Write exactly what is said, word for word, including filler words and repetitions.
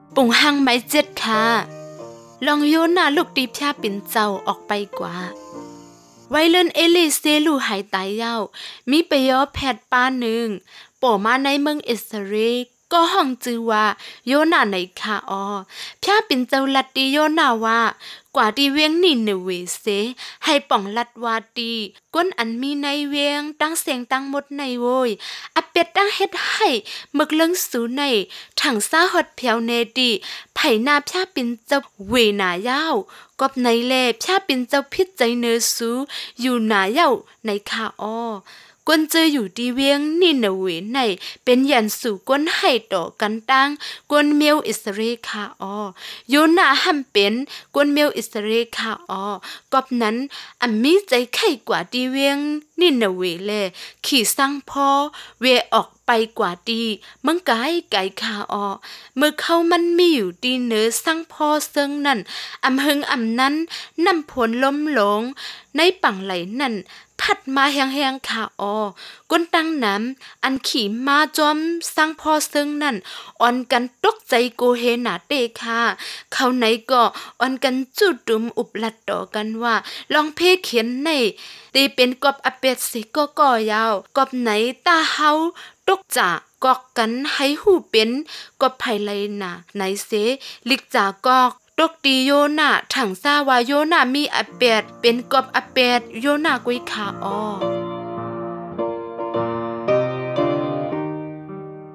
ปุ่งหังไม้เจ็ดค่ะลองโยนหน้าลูกตีพยาปิ่นเจ้าออกไปกว่าไวเลินเอลิเซลูหายตายยาวมีไปยอแพทย์ป้าหนึ่งโป่มาในเมืองอิสราเอลก็ห้องจือว่าโยนาในคาออพยาปิ่นเจ้าลัดตีโยนาว่ากว่าที่เวียงนี่เนเวเซให้ป่องลัดวาตีก้นอันมีในเวียงตั้งเสียงตั้งหมดในโวยอเป็ดตั้งเฮ็ดให้มึกเลิงสูในถังซาฮอดเพียวเนตีไผ่นาพยาปิ่นเจ้าเวนายาวกบในแลพยาปิ่นเจ้าพิษใจเนสูอยู่หนาเย้าในคาออกวนเจออยู่ดีเวียงนี่เนเวในเป็นยันสู่กวนให้ต่อกันตั้งกวนเมียวอิสราเอลคาออโยนาหัมเป็นกวนเมียวอิสราเอลคาออกอบนั้นอันมีใจไข่กว่าดีเวียงนี่เนเวแลขี่สั่งพอเวออกไปกว่าดีมังกายไก่คาออเมื่อเขามันมีอยู่ดีเนื้อสั่งพอเซิงนั่นอำหึงอำนั้นนำผลล้มหลงในปังไหลนั่นพัดมาแห้งๆขาออก้นตั้งน้ำอันขี่มาจอมสร้างพ่อซึ่งนั่นอ่อนกันตกใจโกเฮนาเตคาเขาไหนก็อ่อนกันจุดดุมอุบลัดต่อกันว่าลองเพเขียนในตีเป็นกอบอเป็ดสิก็ก่อยาวกอบไหนตาเฮาตกจากกอกกันให้หูเป็นกอบไผ่ไรน่ะไหนเสลิกจากอกตกตีโยนาถังซาวาโยนามีอเปียดเป็นกอบอเปียดโยนากุยขาออ